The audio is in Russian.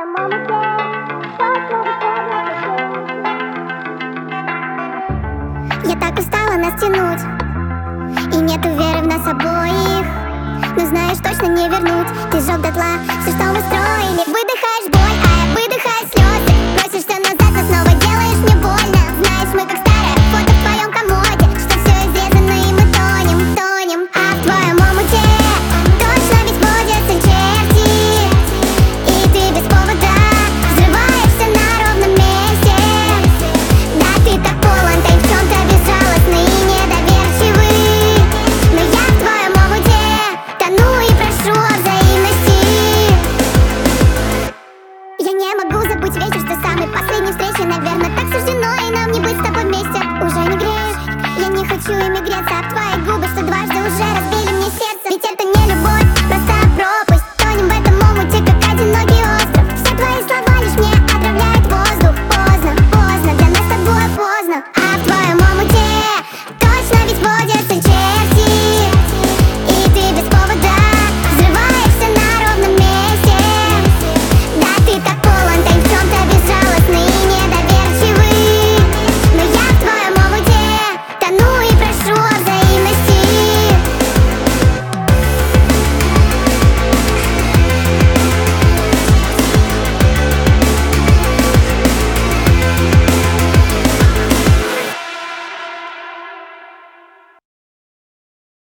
Я так устала нас тянуть, и нету веры в нас обоих. Но знаешь, точно не вернуть. Ты сжег дотла все, что мы строим.